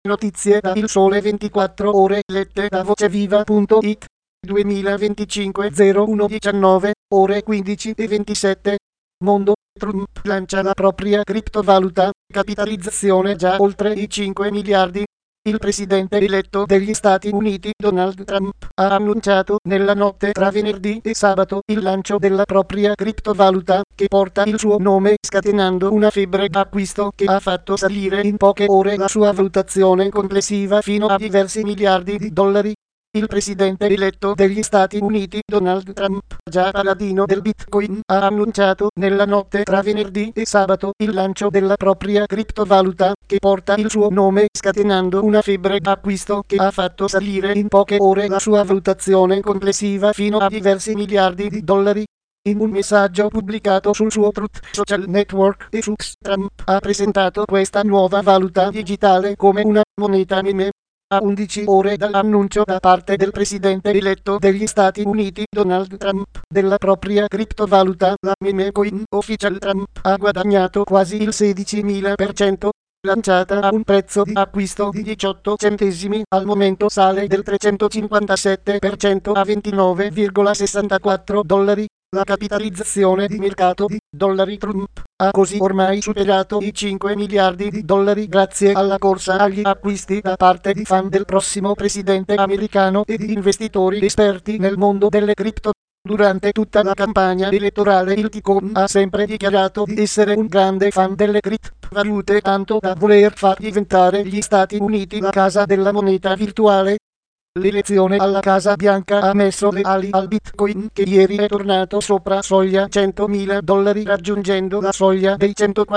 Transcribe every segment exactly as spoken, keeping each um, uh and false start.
Notizie da Il Sole ventiquattro Ore lette da voceviva punto it. duemilaventicinque zero uno diciannove, ore quindici e ventisette. Mondo. Trump lancia la propria criptovaluta, capitalizzazione già oltre i cinque miliardi. Il presidente eletto degli Stati Uniti, Donald Trump, ha annunciato nella notte tra venerdì e sabato il lancio della propria criptovaluta, che porta il suo nome, scatenando una febbre d'acquisto che ha fatto salire in poche ore la sua valutazione complessiva fino a diversi miliardi di dollari. Il presidente eletto degli Stati Uniti, Donald Trump, già paladino del Bitcoin, ha annunciato nella notte tra venerdì e sabato il lancio della propria criptovaluta, che porta il suo nome, scatenando una febbre d'acquisto che ha fatto salire in poche ore la sua valutazione complessiva fino a diversi miliardi di dollari. In un messaggio pubblicato sul suo Truth Social Network e X, Trump ha presentato questa nuova valuta digitale come una moneta meme. A undici ore dall'annuncio da parte del presidente eletto degli Stati Uniti, Donald Trump, della propria criptovaluta, la meme coin Official Trump ha guadagnato quasi il sedicimila per cento. Lanciata a un prezzo di acquisto di diciotto centesimi, al momento sale del trecentocinquantasette per cento a ventinove virgola sessantaquattro dollari. La capitalizzazione di mercato di dollari Trump ha così ormai superato i cinque miliardi di dollari grazie alla corsa agli acquisti da parte di fan del prossimo presidente americano e di investitori esperti nel mondo delle cripto. Durante tutta la campagna elettorale il Ticon ha sempre dichiarato di essere un grande fan delle criptovalute, tanto da voler far diventare gli Stati Uniti la casa della moneta virtuale. L'elezione alla Casa Bianca ha messo le ali al Bitcoin, che ieri è tornato sopra soglia centomila dollari, raggiungendo la soglia dei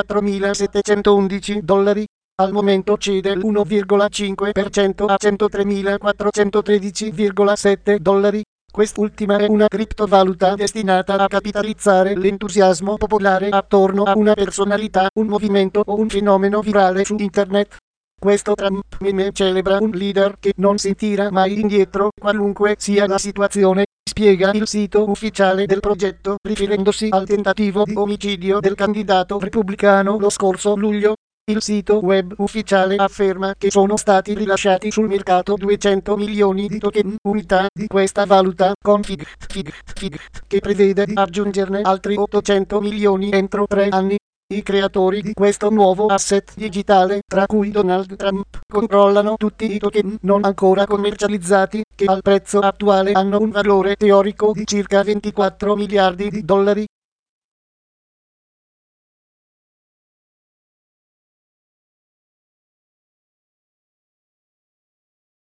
centoquattromilasettecentoundici dollari. Al momento cede l'uno virgola cinque per cento a centotremilaquattrocentotredici virgola sette dollari. Quest'ultima è una criptovaluta destinata a capitalizzare l'entusiasmo popolare attorno a una personalità, un movimento o un fenomeno virale su internet. Questo Trump meme celebra un leader che non si tira mai indietro, qualunque sia la situazione, spiega il sito ufficiale del progetto, riferendosi al tentativo di omicidio del candidato repubblicano lo scorso luglio. Il sito web ufficiale afferma che sono stati rilasciati sul mercato duecento milioni di token, unità di questa valuta, con Fiat, Fiat, Fiat, che prevede di aggiungerne altri ottocento milioni entro tre anni. I creatori di questo nuovo asset digitale, tra cui Donald Trump, controllano tutti i token non ancora commercializzati, che al prezzo attuale hanno un valore teorico di circa ventiquattro miliardi di dollari.